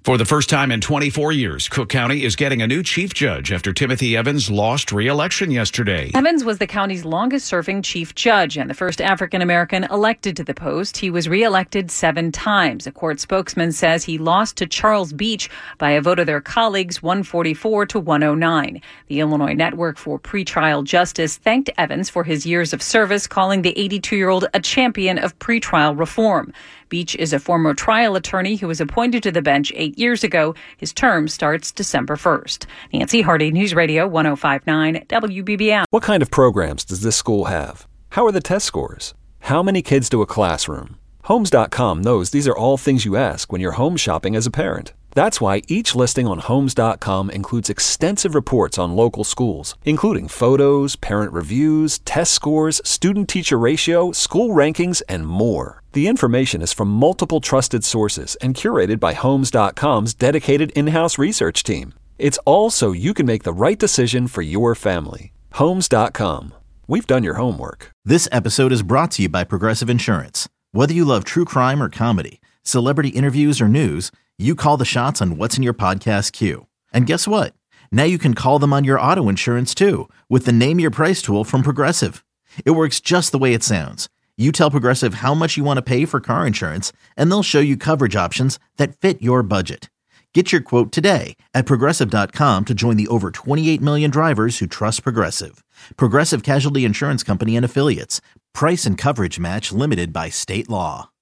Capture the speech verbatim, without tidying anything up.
For the first time in twenty-four years, Cook County is getting a new chief judge after Timothy Evans lost re-election yesterday. Evans was the county's longest-serving chief judge and the first African-American elected to the post. He was re-elected seven times. A court spokesman says he lost to Charles Beach by a vote of their colleagues, one forty-four to one oh nine. The Illinois Network for Pretrial Justice thanked Evans for his years of service, calling the eighty-two-year-old a champion of pretrial reform. Beach is a former trial attorney who was appointed to the bench eight years ago. His term starts December first. Nancy Hardy, News Radio one oh five point nine W B B M. What kind of programs does this school have? How are the test scores? How many kids do a classroom? Homes dot com knows these are all things you ask when you're home shopping as a parent. That's why each listing on Homes dot com includes extensive reports on local schools, including photos, parent reviews, test scores, student-teacher ratio, school rankings, and more. The information is from multiple trusted sources and curated by Homes dot com's dedicated in-house research team. It's all so you can make the right decision for your family. Homes dot com. We've done your homework. This episode is brought to you by Progressive Insurance. Whether you love true crime or comedy, celebrity interviews or news, you call the shots on what's in your podcast queue. And guess what? Now you can call them on your auto insurance too with the Name Your Price tool from Progressive. It works just the way it sounds. You tell Progressive how much you want to pay for car insurance, and they'll show you coverage options that fit your budget. Get your quote today at Progressive dot com to join the over twenty-eight million drivers who trust Progressive. Progressive Casualty Insurance Company and Affiliates. Price and coverage match limited by state law.